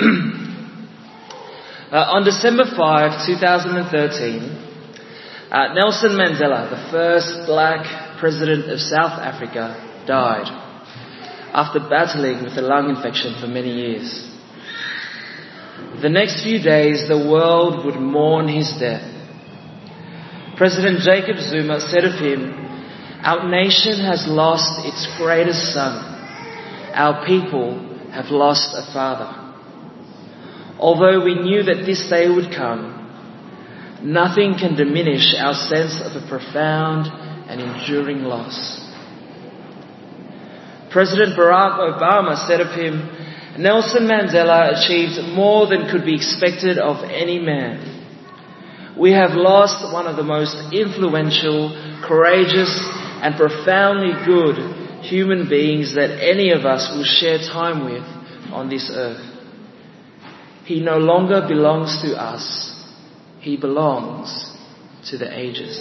On December 5, 2013, Nelson Mandela, the first black president of South Africa, died after battling with a lung infection for many years. The next few days, the world would mourn his death. President Jacob Zuma said of him, "Our nation has lost its greatest son. Our people have lost a father." Although we knew that this day would come, nothing can diminish our sense of a profound and enduring loss. President Barack Obama said of him, "Nelson Mandela achieved more than could be expected of any man. We have lost one of the most influential, courageous, and profoundly good human beings that any of us will share time with on this earth. He no longer belongs to us. He belongs to the ages."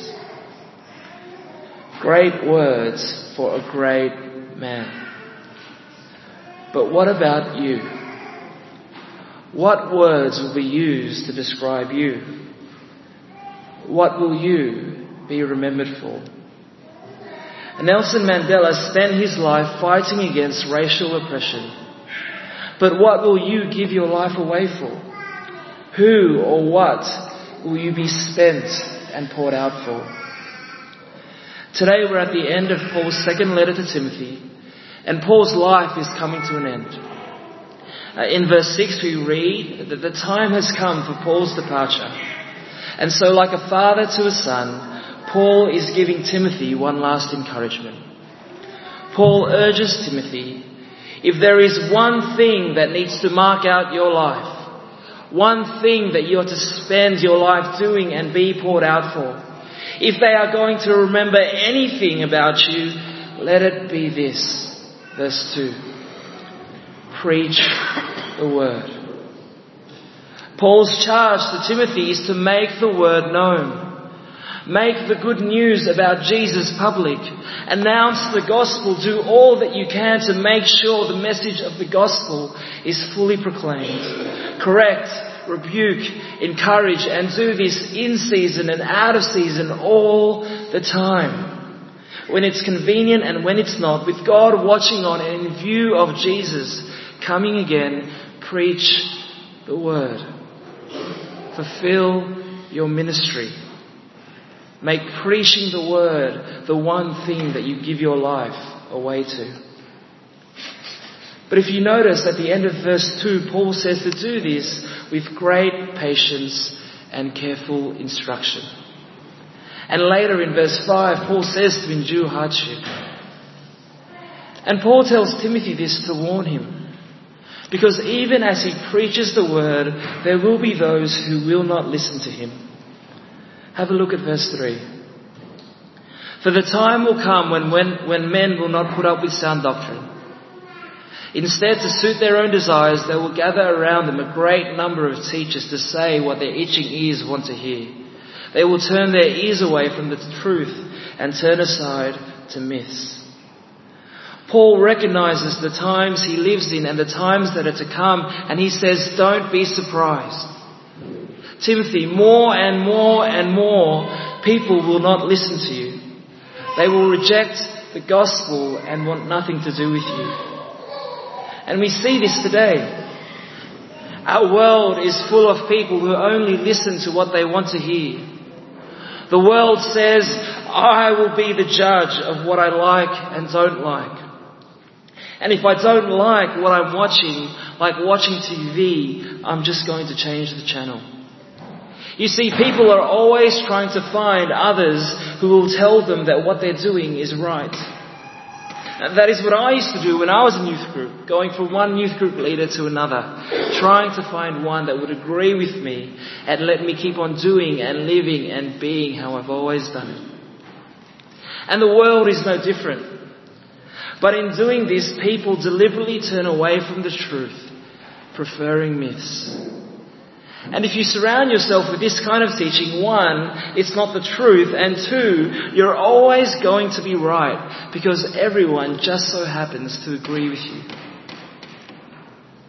Great words for a great man. But what about you? What words will be used to describe you? What will you be remembered for? Nelson Mandela spent his life fighting against racial oppression. But what will you give your life away for? Who or what will you be spent and poured out for? Today we're at the end of Paul's second letter to Timothy, and Paul's life is coming to an end. In verse 6 we read that the time has come for Paul's departure. And so, like a father to a son, Paul is giving Timothy one last encouragement. Paul urges Timothy, if there is one thing that needs to mark out your life, one thing that you are to spend your life doing and be poured out for, if they are going to remember anything about you, let it be this. Verse 2. Preach the word. Paul's charge to Timothy is to make the word known. Make the good news about Jesus public. Announce the gospel. Do all that you can to make sure the message of the gospel is fully proclaimed. Correct, rebuke, encourage, and do this in season and out of season all the time. When it's convenient and when it's not, with God watching on and in view of Jesus coming again, preach the word. Fulfill your ministry. Make preaching the word the one thing that you give your life away to. But if you notice at the end of verse 2, Paul says to do this with great patience and careful instruction. And later in verse 5, Paul says to endure hardship. And Paul tells Timothy this to warn him. Because even as he preaches the word, there will be those who will not listen to him. Have a look at verse 3. For the time will come when men will not put up with sound doctrine. Instead, to suit their own desires, they will gather around them a great number of teachers to say what their itching ears want to hear. They will turn their ears away from the truth and turn aside to myths. Paul recognizes the times he lives in and the times that are to come, and he says, don't be surprised. Timothy, more and more and more people will not listen to you. They will reject the gospel and want nothing to do with you. And we see this today. Our world is full of people who only listen to what they want to hear. The world says, I will be the judge of what I like and don't like. And if I don't like what I'm watching, like watching TV, I'm just going to change the channel. You see, people are always trying to find others who will tell them that what they're doing is right. And that is what I used to do when I was in youth group, going from one youth group leader to another, trying to find one that would agree with me and let me keep on doing and living and being how I've always done it. And the world is no different. But in doing this, people deliberately turn away from the truth, preferring myths. And if you surround yourself with this kind of teaching, one, it's not the truth, and two, you're always going to be right, because everyone just so happens to agree with you.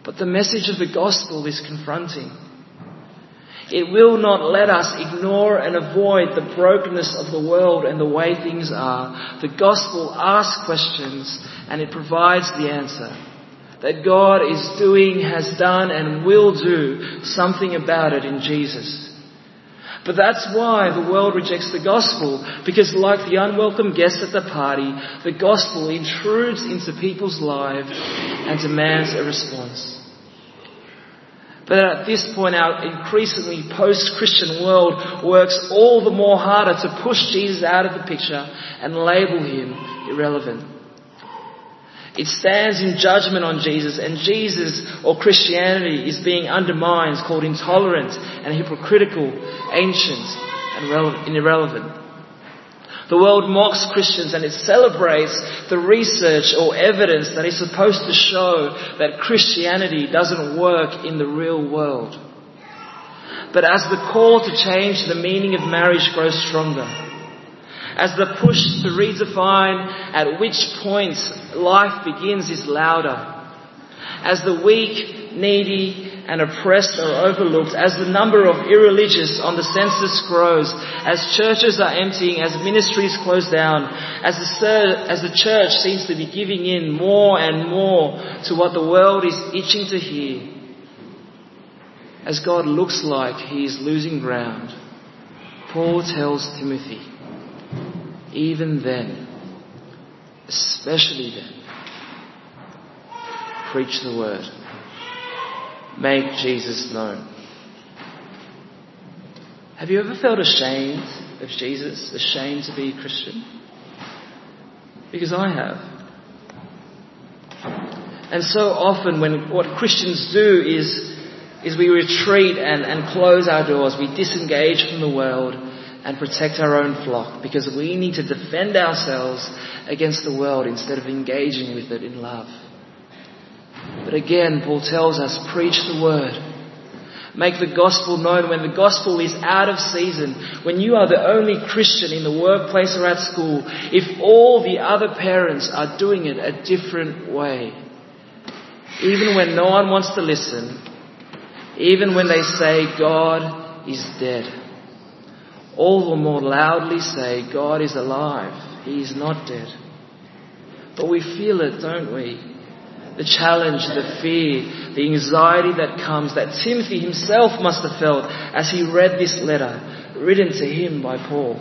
But the message of the gospel is confronting. It will not let us ignore and avoid the brokenness of the world and the way things are. The gospel asks questions and it provides the answer. That God is doing, has done and will do something about it in Jesus. But that's why the world rejects the gospel, because like the unwelcome guest at the party, the gospel intrudes into people's lives and demands a response. But at this point, our increasingly post-Christian world works all the more harder to push Jesus out of the picture and label him irrelevant. It stands in judgment on Jesus, and Jesus or Christianity is being undermined, called intolerant and hypocritical, ancient and irrelevant. The world mocks Christians and it celebrates the research or evidence that is supposed to show that Christianity doesn't work in the real world. But as the call to change the meaning of marriage grows stronger, as the push to redefine at which point life begins is louder, as the weak, needy and oppressed are overlooked, as the number of irreligious on the census grows, as churches are emptying, as ministries close down, as the church seems to be giving in more and more to what the world is itching to hear, as God looks like he is losing ground, Paul tells Timothy, even then, especially then, preach the word. Make Jesus known. Have you ever felt ashamed of Jesus? Ashamed to be a Christian? Because I have. And so often what Christians do is we retreat and close our doors. We disengage from the world and protect our own flock because we need to defend ourselves against the world instead of engaging with it in love. But again, Paul tells us, preach the word. Make the gospel known when the gospel is out of season, when you are the only Christian in the workplace or at school, if all the other parents are doing it a different way. Even when no one wants to listen, even when they say God is dead, all the more loudly say God is alive, he is not dead. But we feel it, don't we? The challenge, the fear, the anxiety that comes, that Timothy himself must have felt as he read this letter written to him by Paul.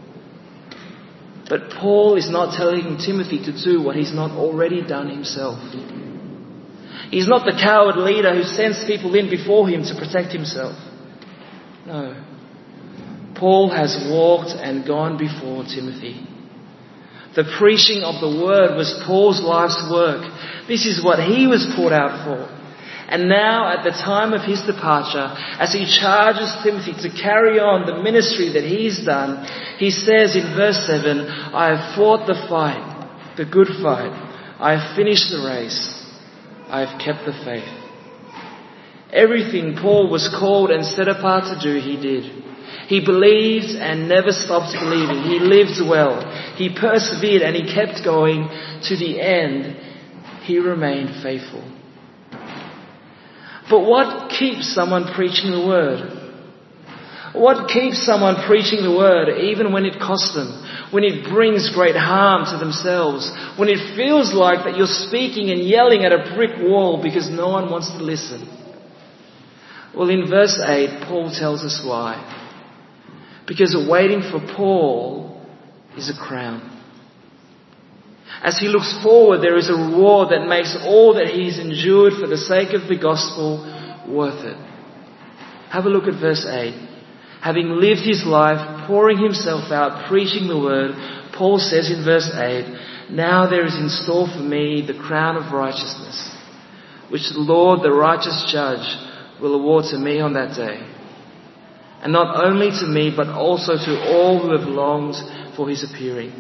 But Paul is not telling Timothy to do what he's not already done himself. He's not the coward leader who sends people in before him to protect himself. No. Paul has walked and gone before Timothy. The preaching of the word was Paul's life's work. This is what he was called out for. And now, at the time of his departure, as he charges Timothy to carry on the ministry that he's done, he says in verse 7, I have fought the fight, the good fight. I have finished the race. I have kept the faith. Everything Paul was called and set apart to do, he did. He believed and never stopped believing. He lived well. He persevered and he kept going to the end. He remained faithful. But what keeps someone preaching the word? What keeps someone preaching the word even when it costs them? When it brings great harm to themselves? When it feels like that you're speaking and yelling at a brick wall because no one wants to listen? Well, in verse 8, Paul tells us why. Because waiting for Paul is a crown. As he looks forward, there is a reward that makes all that he's endured for the sake of the gospel worth it. Have a look at verse 8. Having lived his life, pouring himself out, preaching the word, Paul says in verse 8, now there is in store for me the crown of righteousness, which the Lord, the righteous judge, will award to me on that day. And not only to me, but also to all who have longed for his appearing.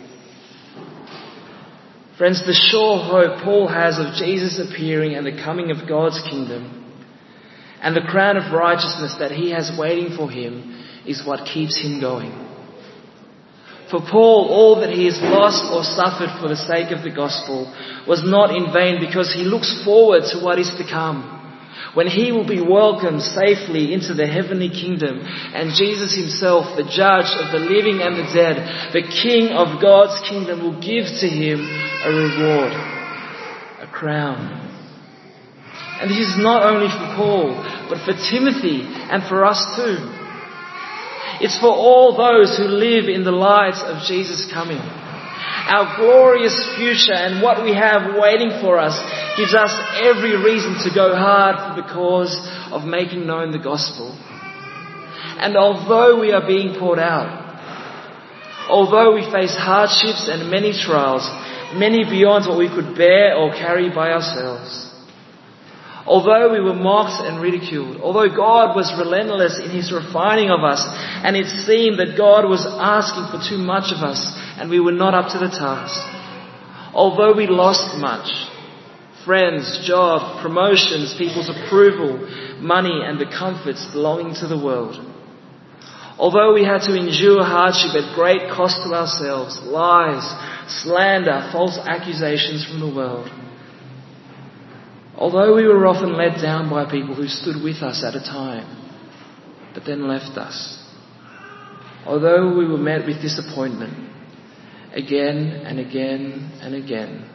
Friends, the sure hope Paul has of Jesus appearing and the coming of God's kingdom and the crown of righteousness that he has waiting for him is what keeps him going. For Paul, all that he has lost or suffered for the sake of the gospel was not in vain because he looks forward to what is to come. when he will be welcomed safely into the heavenly kingdom, and Jesus himself, the judge of the living and the dead, the King of God's kingdom, will give to him a reward, a crown. And this is not only for Paul, but for Timothy and for us too. It's for all those who live in the light of Jesus' coming. Our glorious future and what we have waiting for us gives us every reason to go hard for the cause of making known the gospel. And although we are being poured out, although we face hardships and many trials, many beyond what we could bear or carry by ourselves, although we were mocked and ridiculed, although God was relentless in his refining of us, and it seemed that God was asking for too much of us and we were not up to the task, although we lost much, friends, job, promotions, people's approval, money and the comforts belonging to the world, although we had to endure hardship at great cost to ourselves, lies, slander, false accusations from the world, although we were often let down by people who stood with us at a time, but then left us, although we were met with disappointment again and again and again,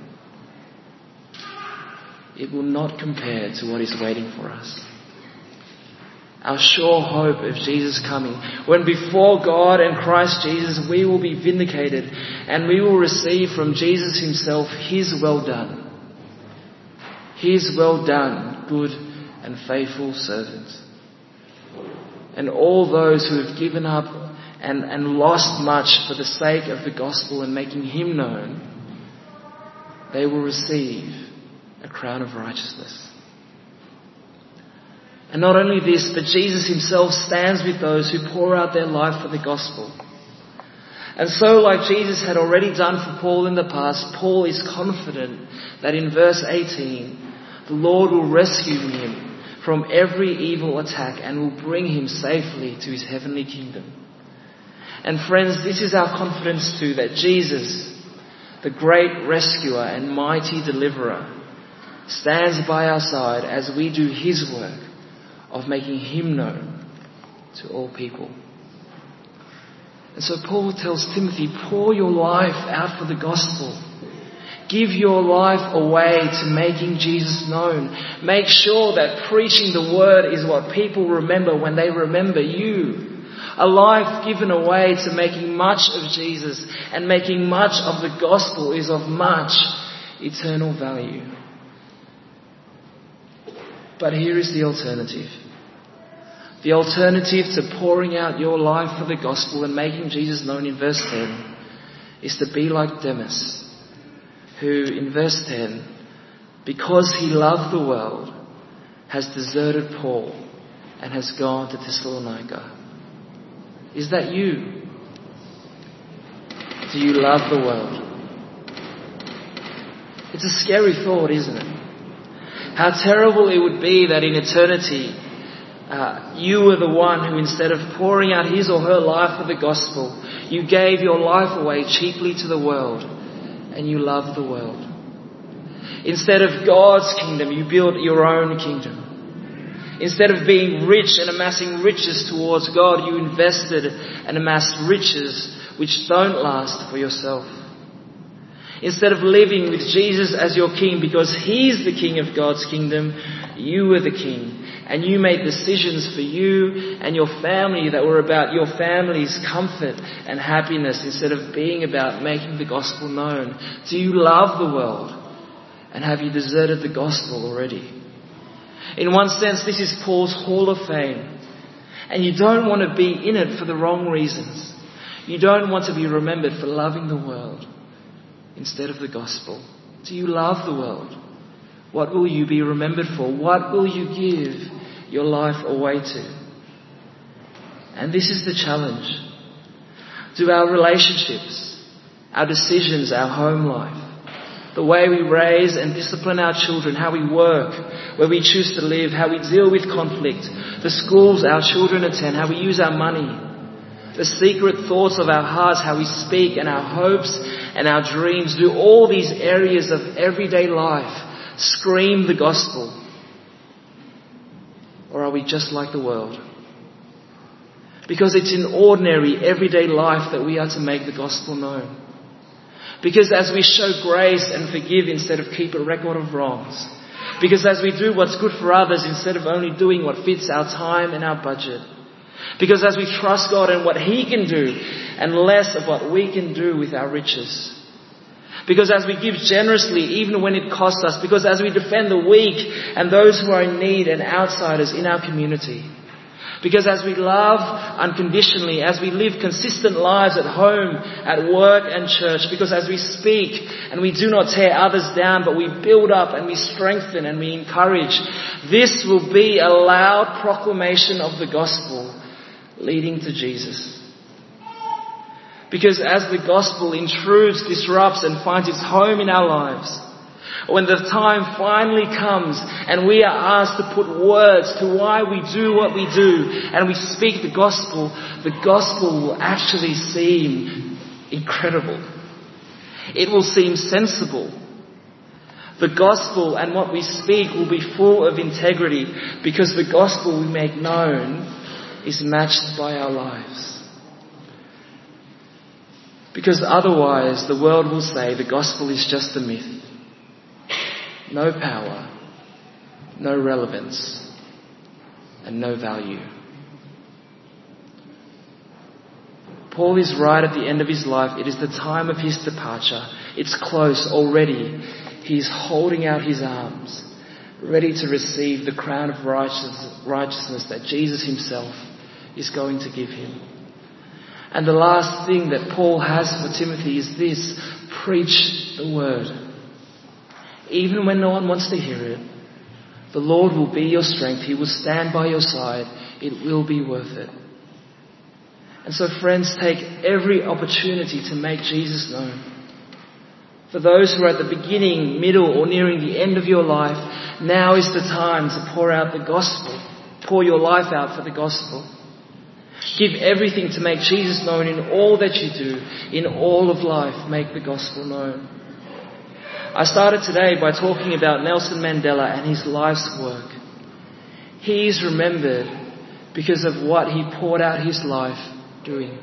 it will not compare to what is waiting for us. Our sure hope of Jesus coming, when before God and Christ Jesus we will be vindicated and we will receive from Jesus himself his well done. His well done, good and faithful servant. And all those who have given up and lost much for the sake of the gospel and making him known, they will receive a crown of righteousness. And not only this, but Jesus himself stands with those who pour out their life for the gospel. And so, like Jesus had already done for Paul in the past, Paul is confident that in verse 18, the Lord will rescue him from every evil attack and will bring him safely to his heavenly kingdom. And friends, this is our confidence too, that Jesus, the great rescuer and mighty deliverer, stands by our side as we do his work of making him known to all people. And so Paul tells Timothy, pour your life out for the gospel. Give your life away to making Jesus known. Make sure that preaching the word is what people remember when they remember you. A life given away to making much of Jesus and making much of the gospel is of much eternal value. But here is the alternative. The alternative to pouring out your life for the gospel and making Jesus known in verse 10 is to be like Demas, who in verse 10, because he loved the world, has deserted Paul and has gone to Thessalonica. Is that you? Do you love the world? It's a scary thought, isn't it? How terrible it would be that in eternity, you were the one who, instead of pouring out his or her life for the gospel, you gave your life away cheaply to the world and you loved the world. Instead of God's kingdom, you built your own kingdom. Instead of being rich and amassing riches towards God, you invested and amassed riches which don't last for yourself. Instead of living with Jesus as your king because he's the king of God's kingdom, you were the king. And you made decisions for you and your family that were about your family's comfort and happiness instead of being about making the gospel known. Do you love the world? And have you deserted the gospel already? In one sense, this is Paul's hall of fame. And you don't want to be in it for the wrong reasons. You don't want to be remembered for loving the world instead of the gospel. Do you love the world? What will you be remembered for? What will you give your life away to? And this is the challenge. Do our relationships, our decisions, our home life, the way we raise and discipline our children, how we work, where we choose to live, how we deal with conflict, the schools our children attend, how we use our money, the secret thoughts of our hearts, how we speak, and our hopes and our dreams, do all these areas of everyday life scream the gospel? Or are we just like the world? Because it's in ordinary, everyday life that we are to make the gospel known. Because as we show grace and forgive instead of keep a record of wrongs. Because as we do what's good for others instead of only doing what fits our time and our budget. Because as we trust God and what He can do and less of what we can do with our riches. Because as we give generously even when it costs us. Because as we defend the weak and those who are in need and outsiders in our community. Because as we love unconditionally, as we live consistent lives at home, at work and church, because as we speak and we do not tear others down, but we build up and we strengthen and we encourage, this will be a loud proclamation of the gospel leading to Jesus. Because as the gospel intrudes, disrupts and finds its home in our lives, when the time finally comes and we are asked to put words to why we do what we do and we speak the gospel will actually seem incredible. It will seem sensible. The gospel and what we speak will be full of integrity because the gospel we make known is matched by our lives. Because otherwise the world will say the gospel is just a myth. No power, no relevance, and no value. Paul is right at the end of his life. It is the time of his departure. It's close already. He's holding out his arms, ready to receive the crown of righteousness that Jesus himself is going to give him. And the last thing that Paul has for Timothy is this: preach the word. Even when no one wants to hear it, the Lord will be your strength. He will stand by your side. It will be worth it. And so friends, take every opportunity to make Jesus known. For those who are at the beginning, middle or nearing the end of your life, now is the time to pour out the gospel. Pour your life out for the gospel. Give everything to make Jesus known in all that you do, in all of life. Make the gospel known. I started today by talking about Nelson Mandela and his life's work. He is remembered because of what he poured out his life doing.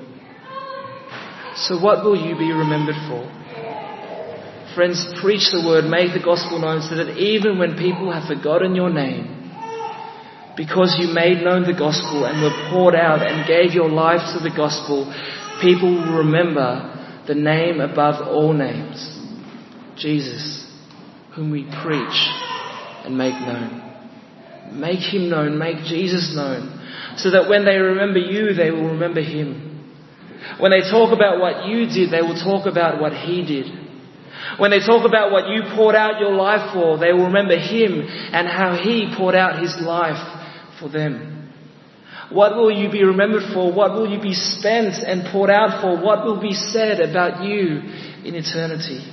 So what will you be remembered for? Friends, preach the word, make the gospel known so that even when people have forgotten your name, because you made known the gospel and were poured out and gave your life to the gospel, people will remember the name above all names. Jesus, whom we preach and make known. Make him known, make Jesus known, so that when they remember you, they will remember him. When they talk about what you did, they will talk about what he did. When they talk about what you poured out your life for, they will remember him and how he poured out his life for them. What will you be remembered for? What will you be spent and poured out for? What will be said about you in eternity?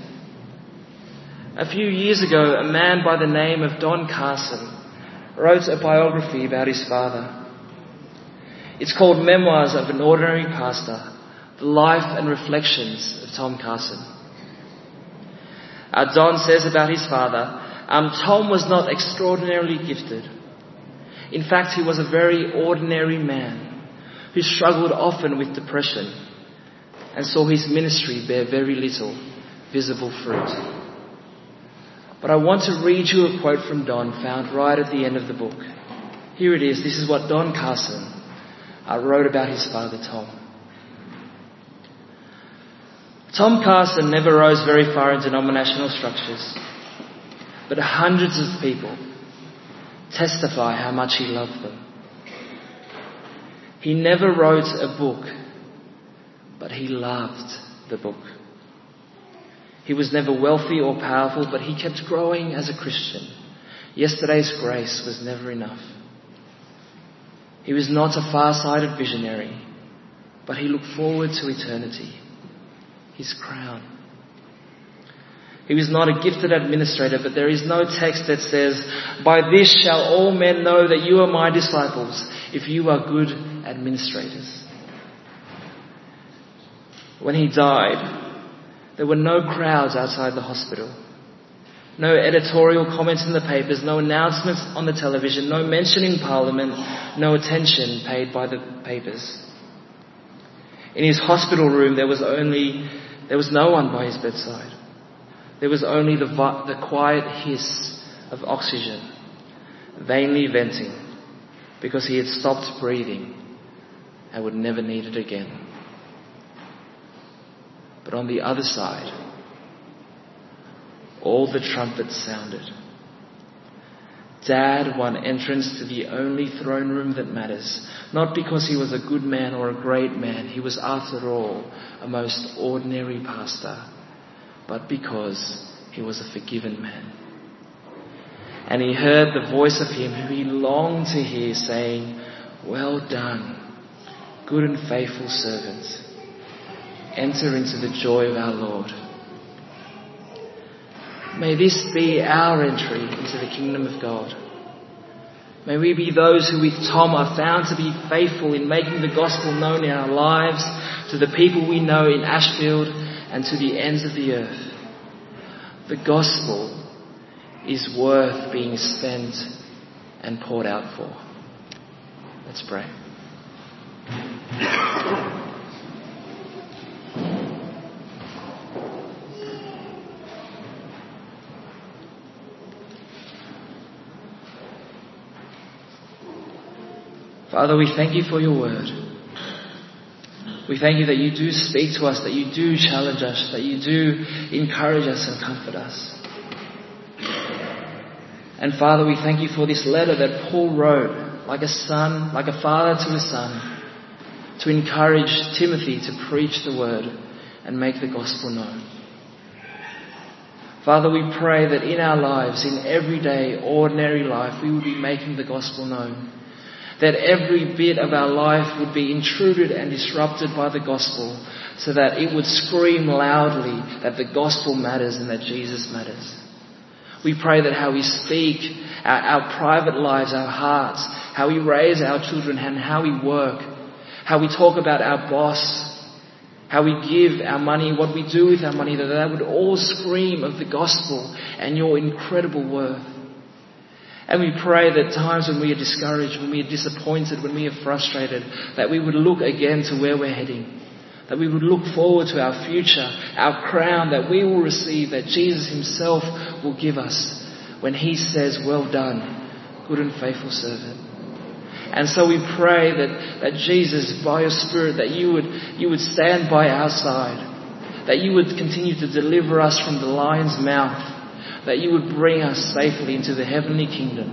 A few years ago, a man by the name of Don Carson wrote a biography about his father. It's called Memoirs of an Ordinary Pastor, The Life and Reflections of Tom Carson. Don says about his father, Tom was not extraordinarily gifted. In fact, he was a very ordinary man who struggled often with depression and saw his ministry bear very little visible fruit. But I want to read you a quote from Don found right at the end of the book. Here it is. This is what Don Carson wrote about his father Tom. Tom Carson never rose very far in denominational structures, but hundreds of people testify how much he loved them. He never wrote a book, but he loved the book. He was never wealthy or powerful, but he kept growing as a Christian. Yesterday's grace was never enough. He was not a far-sighted visionary, but he looked forward to eternity, his crown. He was not a gifted administrator, but there is no text that says, "By this shall all men know that you are my disciples, if you are good administrators." When he died, there were no crowds outside the hospital. No editorial comments in the papers, no announcements on the television, no mention in Parliament, no attention paid by the papers. In his hospital room there was no one by his bedside. There was only the quiet hiss of oxygen, vainly venting, because he had stopped breathing and would never need it again. But on the other side, all the trumpets sounded. Dad won entrance to the only throne room that matters, not because he was a good man or a great man. He was, after all, a most ordinary pastor, but because he was a forgiven man. And he heard the voice of him who he longed to hear saying, "Well done, good and faithful servant. Enter into the joy of our Lord." May this be our entry into the kingdom of God. May we be those who with Tom are found to be faithful in making the gospel known in our lives to the people we know in Ashfield and to the ends of the earth. The gospel is worth being spent and poured out for. Let's pray. Father, we thank you for your word. We thank you that you do speak to us, that you do challenge us, that you do encourage us and comfort us. And Father, we thank you for this letter that Paul wrote like a son, like a father to a son, to encourage Timothy to preach the word and make the gospel known. Father, we pray that in our lives, in everyday, ordinary life, we will be making the gospel known. That every bit of our life would be intruded and disrupted by the gospel, so that it would scream loudly that the gospel matters and that Jesus matters. We pray that how we speak, our private lives, our hearts, how we raise our children and how we work, how we talk about our boss, how we give our money, what we do with our money, that would all scream of the gospel and your incredible worth. And we pray that times when we are discouraged, when we are disappointed, when we are frustrated, that we would look again to where we're heading. That we would look forward to our future, our crown that we will receive, that Jesus himself will give us when he says, "Well done, good and faithful servant." And so we pray that Jesus, by your Spirit, that you would stand by our side, that you would continue to deliver us from the lion's mouth, that you would bring us safely into the heavenly kingdom.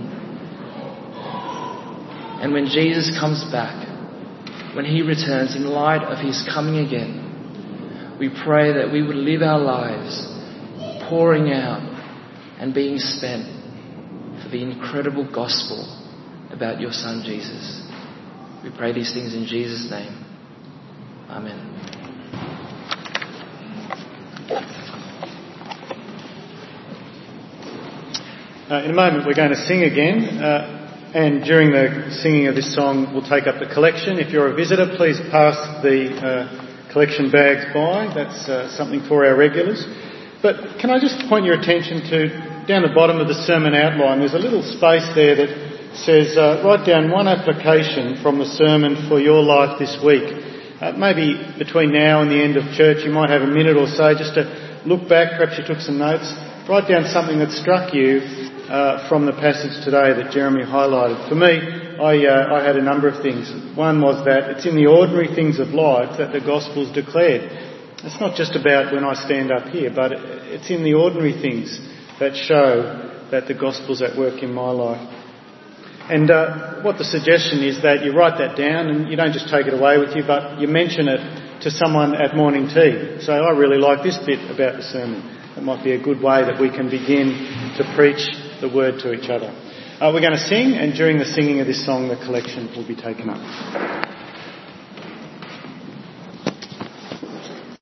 And when Jesus comes back, when he returns in light of his coming again, we pray that we would live our lives pouring out and being spent for the incredible gospel about your Son Jesus. We pray these things in Jesus' name. Amen. In a moment we're going to sing again, and during the singing of this song we'll take up the collection. If you're a visitor, please pass the collection bags by. That's something for our regulars. But can I just point your attention to, down the bottom of the sermon outline, there's a little space there that says, write down one application from the sermon for your life this week. Maybe between now and the end of church you might have a minute or so just to look back, perhaps you took some notes, write down something that struck you from the passage today that Jeremy highlighted. For me, I had a number of things. One was that it's in the ordinary things of life that the gospel's declared. It's not just about when I stand up here, but it's in the ordinary things that show that the gospel's at work in my life. And what the suggestion is that you write that down and you don't just take it away with you, but you mention it to someone at morning tea. Say, I really like this bit about the sermon. That might be a good way that we can begin to preach the word to each other. We're going to sing, and during the singing of this song, the collection will be taken up.